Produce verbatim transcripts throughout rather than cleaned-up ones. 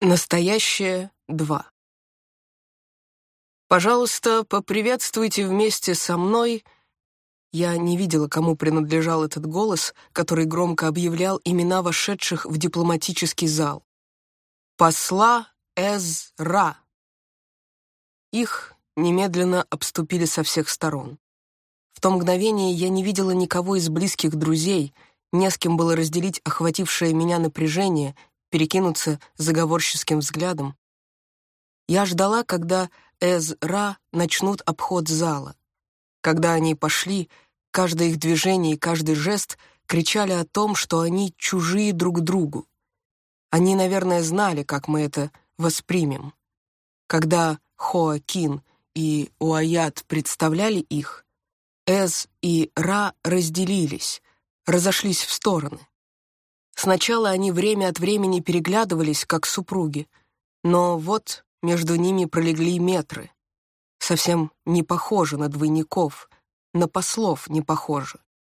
Настоящее два. Пожалуйста, поприветствуйте вместе со мной. Я не видела, кому принадлежал этот голос, который громко объявлял имена вошедших в дипломатический зал. Посла Эзра. Их немедленно обступили со всех сторон. В то мгновение я не видела никого из близких друзей, не с кем было разделить охватившее меня напряжение, перекинуться заговорческим взглядом. Я ждала, когда Эзра начнут обход зала. Когда они пошли, каждое их движение и каждый жест кричали о том, что они чужие друг другу. Они, наверное, знали, как мы это воспримем. Когда Хоакин и Уаят представляли их, Эз и Ра разделились, разошлись в стороны. Сначала они время от времени переглядывались, как супруги, но вот между ними пролегли метры. Совсем не похоже на двойников, на послов не похоже.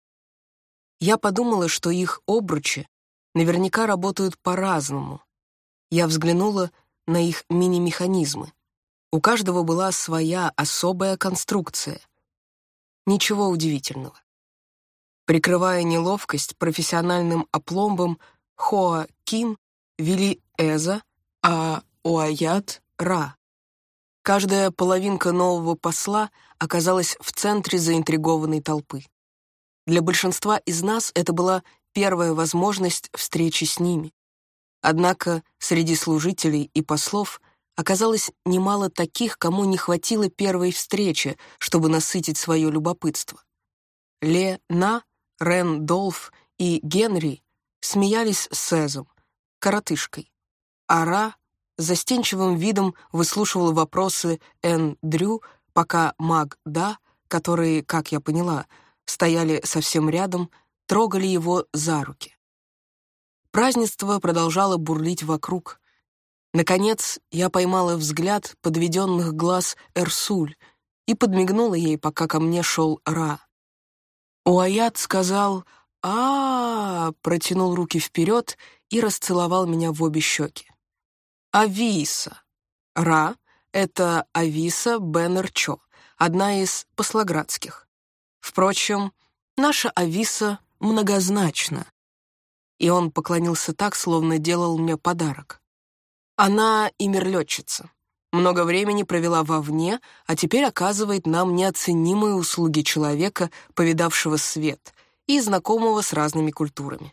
Я подумала, что их обручи наверняка работают по-разному. Я взглянула на их мини-механизмы. У каждого была своя особая конструкция. Ничего удивительного. Прикрывая неловкость профессиональным опломбом, Хоакин вели Эза, а Уаят — Ра. Каждая половинка нового посла оказалась в центре заинтригованной толпы. Для большинства из нас это была первая возможность встречи с ними. Однако среди служителей и послов оказалось немало таких, кому не хватило первой встречи, чтобы насытить свое любопытство. Ле-На, Рен-Долф и Генри смеялись с Эзом, коротышкой, а Ра застенчивым видом выслушивал вопросы Эн-Дрю, пока Маг-Да, которые, как я поняла, стояли совсем рядом, трогали его за руки. Празднество продолжало бурлить вокруг. Наконец, я поймала взгляд подведенных глаз Эрсуль и подмигнула ей, пока ко мне шел Ра. Уаят сказал а, -а, -а протянул руки вперед и расцеловал меня в обе щеки. Ависа. Ра — это Ависа Бен-Эрчо, одна из послоградских. Впрочем, наша Ависа многозначна. И он поклонился так, словно делал мне подарок. Она имерлетчица. Много времени провела вовне, а теперь оказывает нам неоценимые услуги человека, повидавшего свет и знакомого с разными культурами.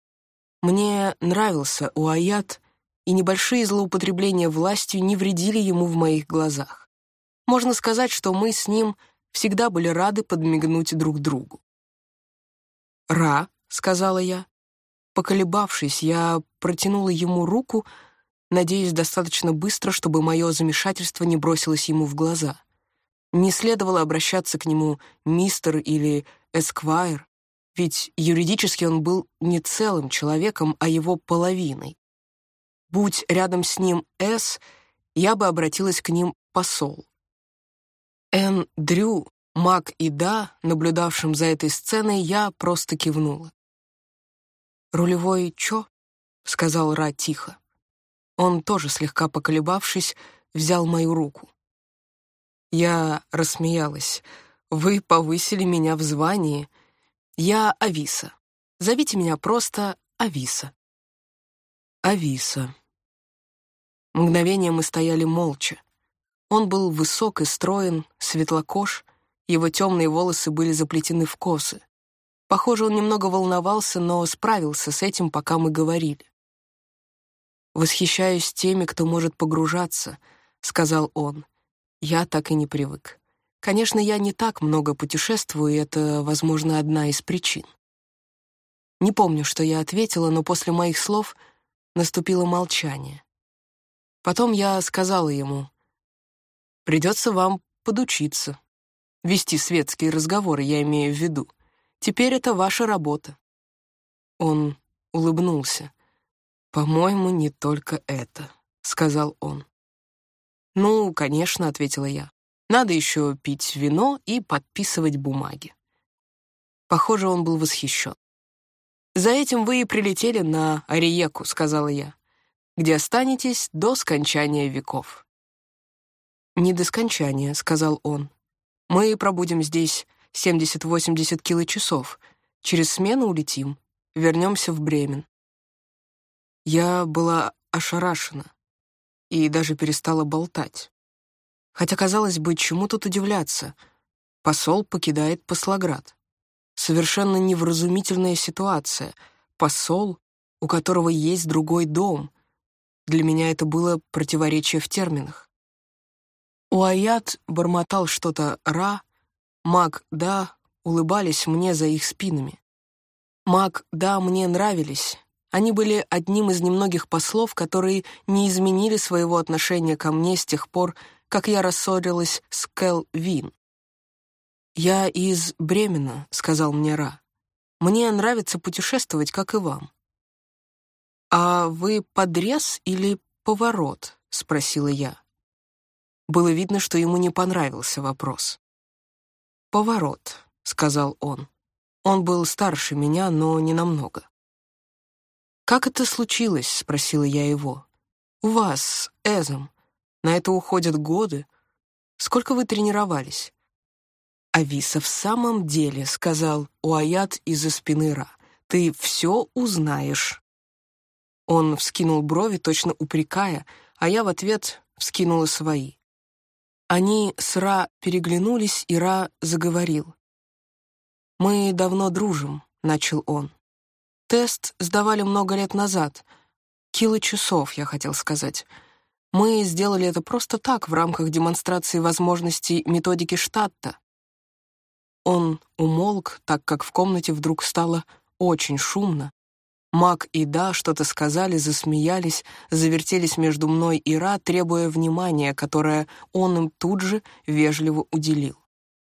Мне нравился Уаят, и небольшие злоупотребления властью не вредили ему в моих глазах. Можно сказать, что мы с ним всегда были рады подмигнуть друг другу. «Ра», — сказала я. Поколебавшись, я протянула ему руку, надеясь достаточно быстро, чтобы мое замешательство не бросилось ему в глаза. Не следовало обращаться к нему мистер или эсквайр, ведь юридически он был не целым человеком, а его половиной. Будь рядом с ним Эс, я бы обратилась к ним посол. Эн, Дрю, Маг и Да, наблюдавшим за этой сценой, я просто кивнула. «Рулевой Чо?» — сказал Ра тихо. Он, тоже слегка поколебавшись, взял мою руку. Я рассмеялась. «Вы повысили меня в звании. Я Ависа. Зовите меня просто Ависа». Ависа. Мгновение мы стояли молча. Он был высок и строен, светлокож, его темные волосы были заплетены в косы. Похоже, он немного волновался, но справился с этим, пока мы говорили. «Восхищаюсь теми, кто может погружаться», — сказал он. «Я так и не привык. Конечно, я не так много путешествую, и это, возможно, одна из причин». Не помню, что я ответила, но после моих слов наступило молчание. Потом я сказала ему: «Придется вам подучиться. Вести светские разговоры, я имею в виду. Теперь это ваша работа». Он улыбнулся. «По-моему, не только это», — сказал он. «Ну, конечно», — ответила я. «Надо еще пить вино и подписывать бумаги». Похоже, он был восхищен. «За этим вы и прилетели на Ариеку», — сказала я. где останетесь до скончания веков». «Не до скончания», — сказал он. «Мы пробудем здесь семьдесят-восемьдесят килочасов. Через смену улетим, вернемся в Бремен». Я была ошарашена и даже перестала болтать. Хотя, казалось бы, чему тут удивляться? Посол покидает Послоград. Совершенно невразумительная ситуация. Посол, у которого есть другой дом. Для меня это было противоречие в терминах. Уайят бормотал что-то «ра», Мак «да» улыбались мне за их спинами. Мак «да» мне нравились. Они были одним из немногих послов, которые не изменили своего отношения ко мне с тех пор, как я рассорилась с Кэл Вин. «Я из Бремена», — сказал мне Ра. «Мне нравится путешествовать, как и вам». «А вы подрез или поворот?» — спросила я. Было видно, что ему не понравился вопрос. «Поворот», — сказал он. Он был старше меня, но не намного. «Как это случилось?» — спросила я его. «У вас с Эзом. На это уходят годы. Сколько вы тренировались?» «Ависа, в самом деле», — сказал Уайят из-за спины Ра, — «ты все узнаешь». Он вскинул брови, точно упрекая, а я в ответ вскинула свои. Они с Ра переглянулись, и Ра заговорил. «Мы давно дружим», — начал он. «Тест сдавали много лет назад. Килочасов, я хотел сказать. Мы сделали это просто так, в рамках демонстрации возможностей методики Штатта». Он умолк, так как в комнате вдруг стало очень шумно. Мак и Да что-то сказали, засмеялись, завертелись между мной и Ра, требуя внимания, которое он им тут же вежливо уделил.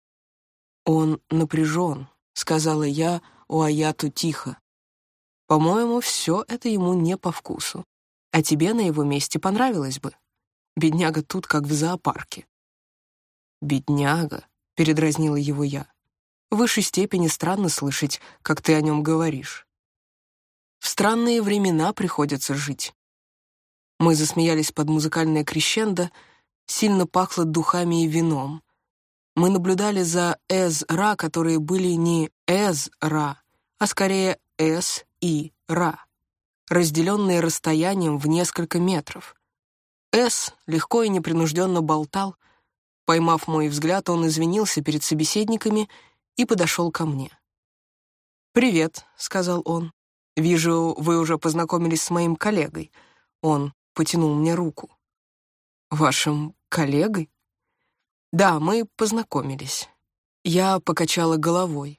«Он напряжен», — сказала я Уайяту тихо. «По-моему, все это ему не по вкусу. А тебе на его месте понравилось бы. Бедняга тут, как в зоопарке». «Бедняга», — передразнила его я. «В высшей степени странно слышать, как ты о нем говоришь. В странные времена приходится жить». Мы засмеялись под музыкальное крещендо, сильно пахло духами и вином. Мы наблюдали за Эз-Ра, которые были не Эз-Ра, а скорее Эс и Ра, разделенные расстоянием в несколько метров. Эс легко и непринужденно болтал. Поймав мой взгляд, он извинился перед собеседниками и подошел ко мне. «Привет», — сказал он. «Вижу, вы уже познакомились с моим коллегой». Он потянул мне руку. «Вашим коллегой?» «Да, мы познакомились». Я покачала головой.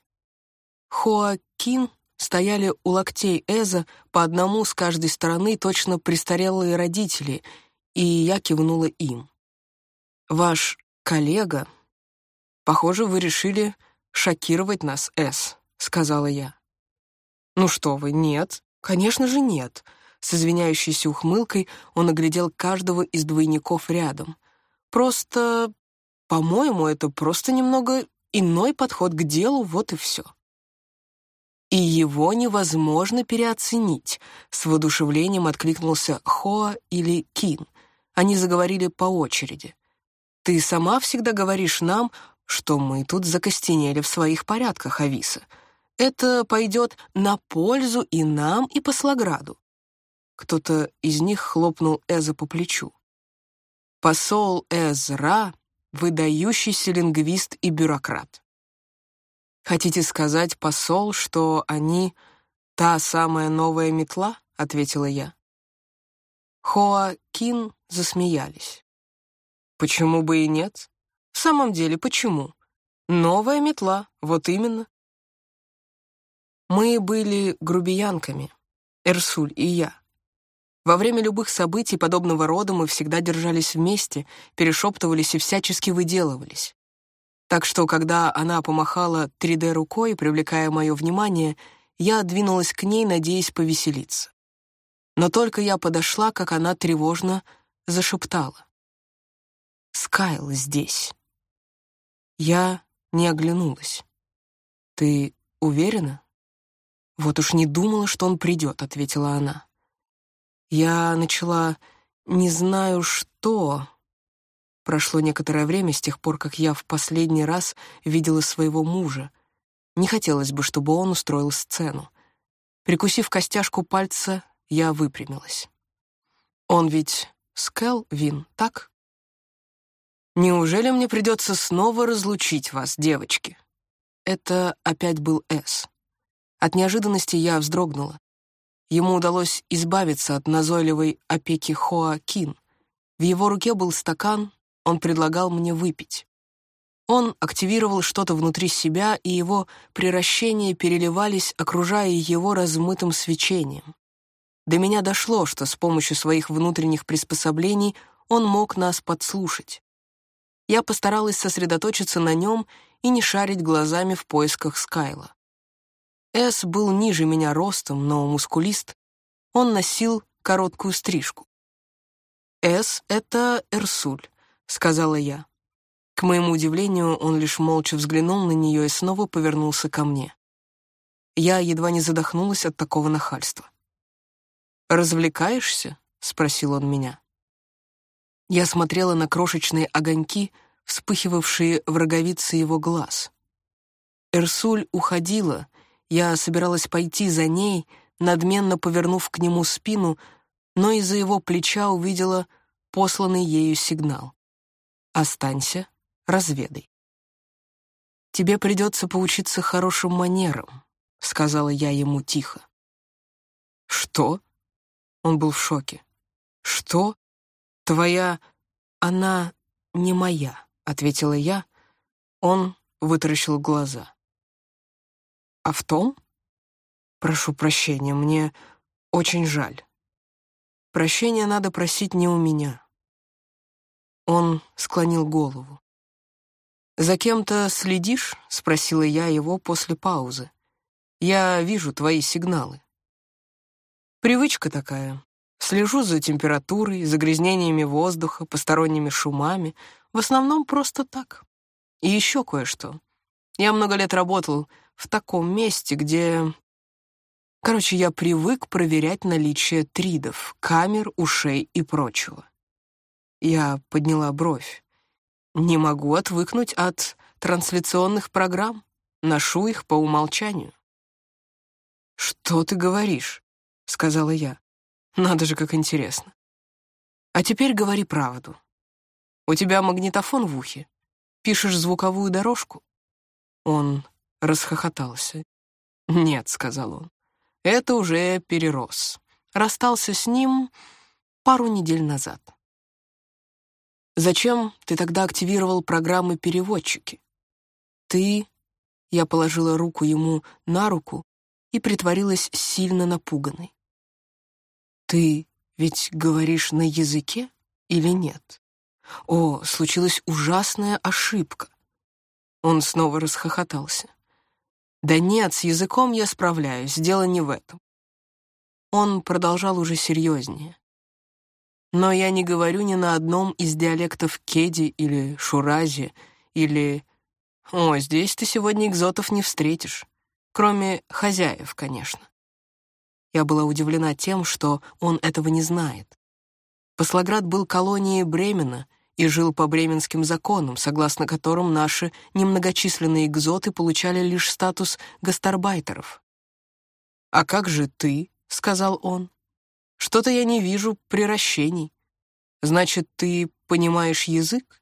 Хоакин стояли у локтей Эза по одному с каждой стороны, точно престарелые родители, и я кивнула им. «Ваш коллега? Похоже, вы решили шокировать нас, Эз», — сказала я. «Ну что вы, нет, конечно же нет». С извиняющейся ухмылкой он оглядел каждого из двойников рядом. «Просто, по-моему, это просто немного иной подход к делу, вот и все». «И его невозможно переоценить», — с воодушевлением откликнулся Хоа или Кин. Они заговорили по очереди. «Ты сама всегда говоришь нам, что мы тут закостенели в своих порядках, Ависа. Это пойдет на пользу и нам, и Послограду». Кто-то из них хлопнул Эза по плечу. «Посол Эз-Ра — выдающийся лингвист и бюрократ». «Хотите сказать, посол, что они та самая новая метла?» — ответила я. Хоакин засмеялись. «Почему бы и нет? В самом деле, почему? Новая метла, вот именно». Мы были грубиянками, Эрсуль и я. Во время любых событий подобного рода мы всегда держались вместе, перешептывались и всячески выделывались. Так что, когда она помахала три дэ рукой, привлекая мое внимание, я двинулась к ней, надеясь повеселиться. Но только я подошла, как она тревожно зашептала. «Скайл здесь». Я не оглянулась. «Ты уверена?» «Вот уж не думала, что он придет», — ответила она. Я начала «не знаю что». Прошло некоторое время с тех пор, как я в последний раз видела своего мужа. Не хотелось бы, чтобы он устроил сцену. Прикусив костяшку пальца, я выпрямилась. Он ведь Скэл Вин, так? Неужели мне придется снова разлучить вас, девочки? Это опять был Эс. От неожиданности я вздрогнула. Ему удалось избавиться от назойливой опеки Хоа Кин. В его руке был стакан, он предлагал мне выпить. Он активировал что-то внутри себя, и его приращения переливались, окружая его размытым свечением. До меня дошло, что с помощью своих внутренних приспособлений он мог нас подслушать. Я постаралась сосредоточиться на нем и не шарить глазами в поисках Скайла. Эс был ниже меня ростом, но мускулист. Он носил короткую стрижку. «Эс — это Эрсуль», — сказала я. К моему удивлению, он лишь молча взглянул на нее и снова повернулся ко мне. Я едва не задохнулась от такого нахальства. «Развлекаешься?» — спросил он меня. Я смотрела на крошечные огоньки, вспыхивавшие в роговице его глаз. Эрсуль уходила, я собиралась пойти за ней, надменно повернув к нему спину, но из-за его плеча увидела посланный ею сигнал. «Останься, разведай». «Тебе придется поучиться хорошим манерам», — сказала я ему тихо. «Что?» Он был в шоке. «Что? Твоя... Она не моя», — ответила я. Он вытаращил глаза. «А в том? Прошу прощения, мне очень жаль. Прощения надо просить не у меня». Он склонил голову. «За кем-то следишь?» — спросила я его после паузы. «Я вижу твои сигналы». «Привычка такая. Слежу за температурой, загрязнениями воздуха, посторонними шумами. В основном просто так. И еще кое-что. Я много лет работал в таком месте, где... Короче, я привык проверять наличие тридов, камер, ушей и прочего». Я подняла бровь. «Не могу отвыкнуть от трансляционных программ. Ношу их по умолчанию». «Что ты говоришь?» — сказала я. «Надо же, как интересно. А теперь говори правду. У тебя магнитофон в ухе? Пишешь звуковую дорожку?» Он расхохотался. «Нет», — сказал он, — «это уже перерос. Расстался с ним пару недель назад». «Зачем ты тогда активировал программы-переводчики?» «Ты...» — я положила руку ему на руку и притворилась сильно напуганной. «Ты ведь говоришь на языке или нет? О, случилась ужасная ошибка». Он снова расхохотался. «Да нет, с языком я справляюсь, дело не в этом». Он продолжал уже серьезнее. «Но я не говорю ни на одном из диалектов кеди или шурази, или... О, здесь ты сегодня экзотов не встретишь. Кроме хозяев, конечно». Я была удивлена тем, что он этого не знает. Паслоград был колонией Бремена и жил по бременским законам, согласно которым наши немногочисленные экзоты получали лишь статус гастарбайтеров. «А как же ты?» — сказал он. «Что-то я не вижу приращений. Значит, ты понимаешь язык?»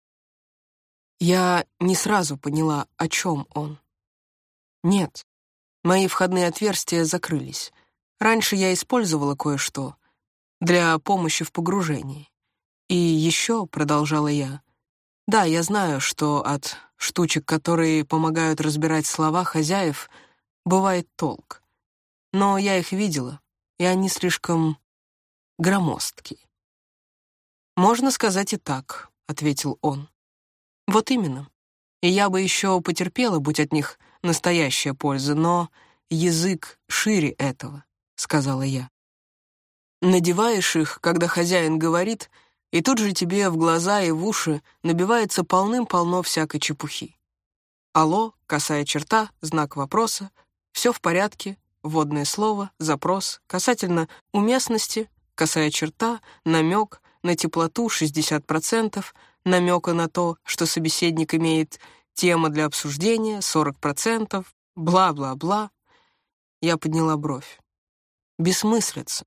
Я не сразу поняла, о чем он. Нет, мои входные отверстия закрылись. Раньше я использовала кое-что для помощи в погружении. И еще, продолжала я, да, я знаю, что от штучек, которые помогают разбирать слова хозяев, бывает толк. Но я их видела, и они слишком громоздкие. «Можно сказать и так», — ответил он. «Вот именно. И я бы еще потерпела, будь от них настоящая польза, но язык шире этого», — сказала я. «Надеваешь их, когда хозяин говорит, и тут же тебе в глаза и в уши набивается полным-полно всякой чепухи. Алло, косая черта, знак вопроса, все в порядке, вводное слово, запрос, касательно уместности, косая черта, намек на теплоту шестьдесят процентов, намека на то, что собеседник имеет тема для обсуждения сорок процентов, бла-бла-бла. Я подняла бровь. Бессмыслица.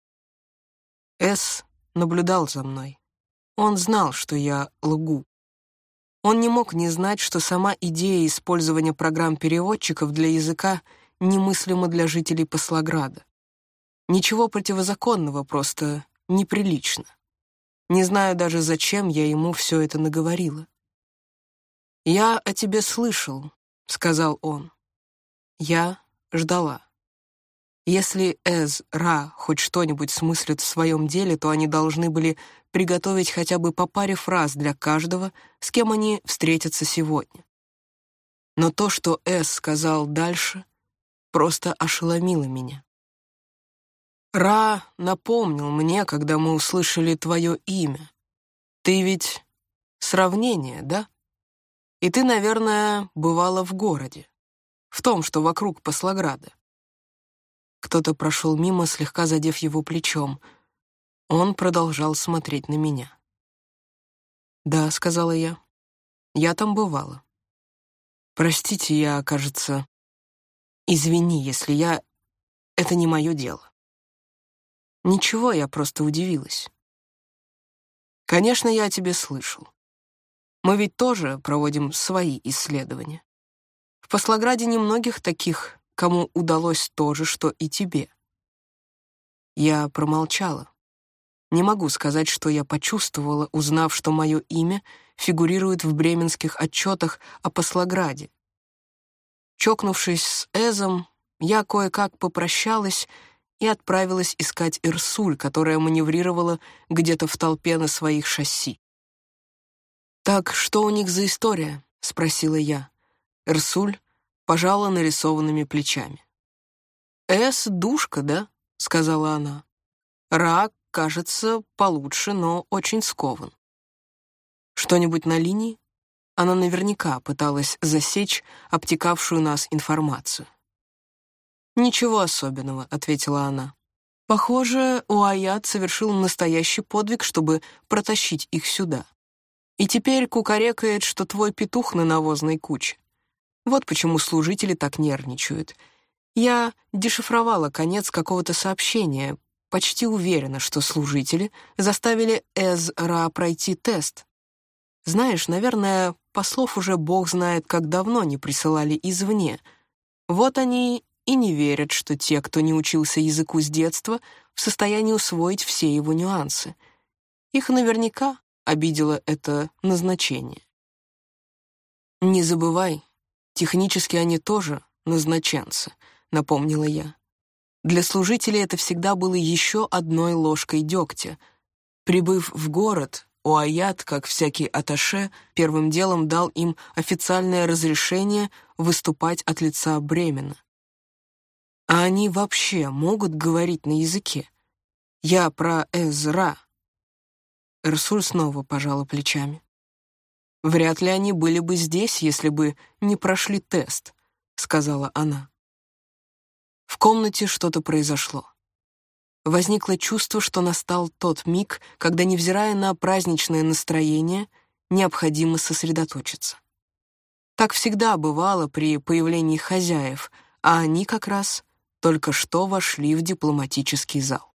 С наблюдал за мной. Он знал, что я лгу. Он не мог не знать, что сама идея использования программ-переводчиков для языка немыслима для жителей Паслограда. Ничего противозаконного, просто неприлично. Не знаю даже, зачем я ему все это наговорила. «Я о тебе слышал», — сказал он. Я ждала. Если Эз-Ра хоть что-нибудь смыслит в своем деле, то они должны были приготовить хотя бы по паре фраз для каждого, с кем они встретятся сегодня. Но то, что Эз сказал дальше, просто ошеломило меня. «Ра напомнил мне, когда мы услышали твое имя. Ты ведь сравнение, да? И ты, наверное, бывала в городе, в том, что вокруг Паслограда». Кто-то прошел мимо, слегка задев его плечом. Он продолжал смотреть на меня. «Да», — сказала я, — «я там бывала. Простите, я, кажется... Извини, если я... Это не мое дело». «Ничего, я просто удивилась». «Конечно, я о тебе слышал. Мы ведь тоже проводим свои исследования. В Паслограде немногих таких, кому удалось то же, что и тебе». Я промолчала. Не могу сказать, что я почувствовала, узнав, что мое имя фигурирует в бременских отчетах о Паслограде. Чокнувшись с Эзом, я кое-как попрощалась и отправилась искать Эрсуль, которая маневрировала где-то в толпе на своих шасси. «Так что у них за история?» — спросила я. Эрсуль пожала нарисованными плечами. «Эс — душка, да?» — сказала она. «Ра, кажется, получше, но очень скован». «Что-нибудь на линии?» Она наверняка пыталась засечь обтекавшую нас информацию. «Ничего особенного», — ответила она. «Похоже, Уайят совершил настоящий подвиг, чтобы протащить их сюда. И теперь кукарекает, что твой петух на навозной куче. Вот почему служители так нервничают. Я дешифровала конец какого-то сообщения, почти уверена, что служители заставили Эз-Ра пройти тест. Знаешь, наверное, послов уже бог знает, как давно не присылали извне. Вот они и не верят, что те, кто не учился языку с детства, в состоянии усвоить все его нюансы. Их наверняка обидело это назначение. «Не забывай, технически они тоже назначенцы», — напомнила я. Для служителей это всегда было еще одной ложкой дегтя. Прибыв в город, Уайят, как всякий атташе, первым делом дал им официальное разрешение выступать от лица Бремена. А они вообще могут говорить на языке? Я про Эз-Ра. Эрсуль снова пожала плечами. «Вряд ли они были бы здесь, если бы не прошли тест», — сказала она. В комнате что-то произошло. Возникло чувство, что настал тот миг, когда, невзирая на праздничное настроение, необходимо сосредоточиться. Так всегда бывало при появлении хозяев, а они как раз только что вошли в дипломатический зал.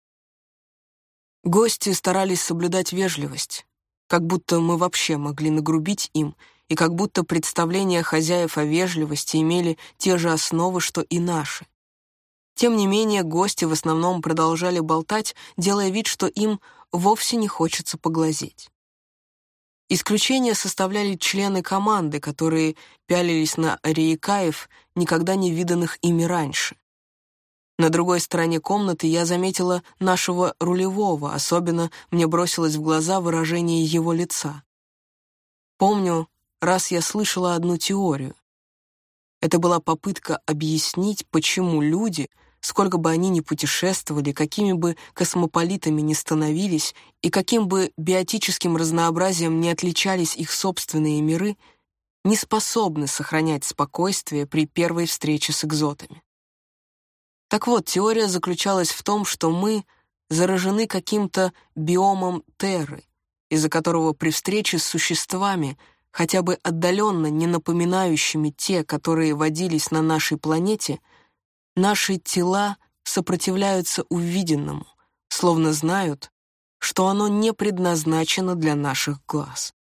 Гости старались соблюдать вежливость, как будто мы вообще могли нагрубить им, и как будто представления хозяев о вежливости имели те же основы, что и наши. Тем не менее, гости в основном продолжали болтать, делая вид, что им вовсе не хочется поглазеть. Исключение составляли члены команды, которые пялились на ариекаев, никогда не виданных ими раньше. На другой стороне комнаты я заметила нашего рулевого, особенно мне бросилось в глаза выражение его лица. Помню, раз я слышала одну теорию. Это была попытка объяснить, почему люди, сколько бы они ни путешествовали, какими бы космополитами ни становились и каким бы биотическим разнообразием ни отличались их собственные миры, не способны сохранять спокойствие при первой встрече с экзотами. Так вот, теория заключалась в том, что мы заражены каким-то биомом терры, из-за которого при встрече с существами, хотя бы отдаленно не напоминающими те, которые водились на нашей планете, наши тела сопротивляются увиденному, словно знают, что оно не предназначено для наших глаз.